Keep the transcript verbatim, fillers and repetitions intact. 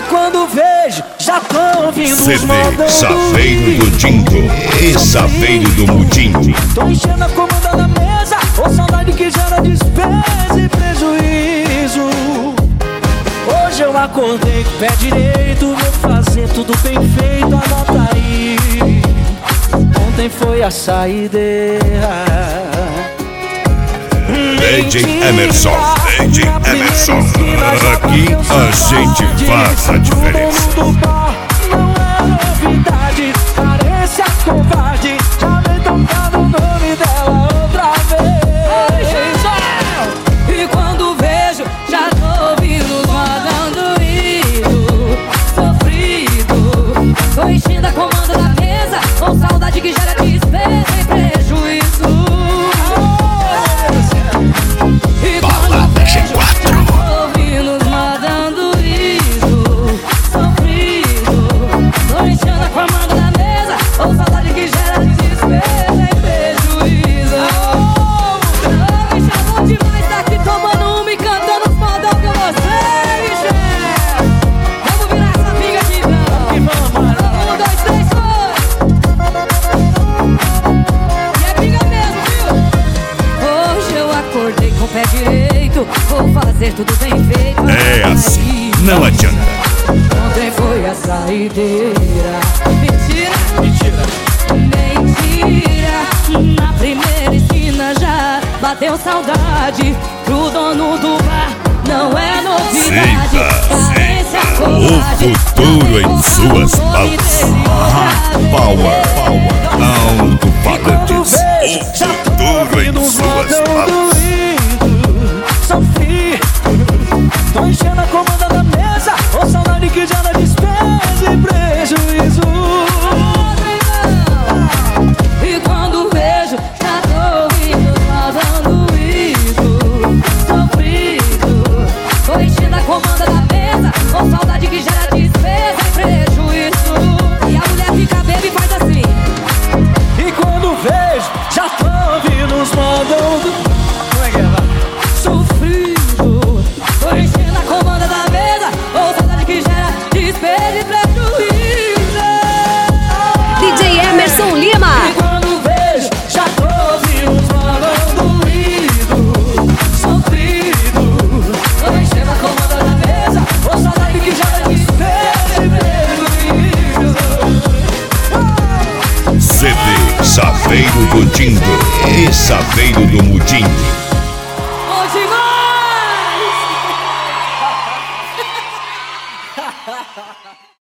quando vejo, já tô ouvindo C os D modão Saveiro do Dingo e Saveiro do Mudinho. Tô enchendo a comanda na mesa, ô saudade que gera despesa e prejuízo. Hoje eu acordei com o pé direito, vou fazer tudo bem feito, anota aí. Ontem foi a saideira. D J Emerson, D J Emerson, aqui a gente faz a diferença. Não é novidade, parece a covarde, já vem tocando o nome dela outra vez. E quando vejo, já tô ouvindo os modão doído, sofrido. Tô enchendo a comanda da mesa, com saudade que gera despesa e prejuízo. E quando vejo, já tô ouvindo os modão doído, sofrido. Tô enchendo a comanda da mesa, com saudade que gera despesa e prejuízo. Oh, me chamou demais, tá aqui tomando uma e cantando os modão com vocês, gente. Vamos virar essa pinga aqui, então. Um, dois, três, foi. E é pinga mesmo, viu? Hoje eu acordei com o pé direito, vou fazer tudo bem feito. É assim, não adianta. Ontem foi a saideira. Mentira, mentira, mentira. Na primeira esquina já bateu saudade. Pro dono do bar não é novidade. Carência, O covarde, futuro em suas mãos. Power, power, alto-falantes. O futuro em suas mãos. Sofri, tô enchendo a comanda da mesa, ô saudade que gera despesa e prejuízo. E quando vejo, já tô ouvindo os modão doído, sofrido. Tô enchendo a comanda da mesa, com saudade que gera despesa e prejuízo. E a mulher fica bebe e faz assim. E quando vejo, já tô ouvindo os modão do... Como é que é, vai? Sofrido, tô enchendo a comanda da mesa, com saudade que gera despesa e prejuízo. D J Emerson Lima. E quando vejo, já tô ouvindo os modão doído, sofrido. Tô enchendo a comanda da mesa, Ô saudade que gera despesa e prejuízo. C D Saveiro do Dingo e Saveiro do Mudinho. bom demais!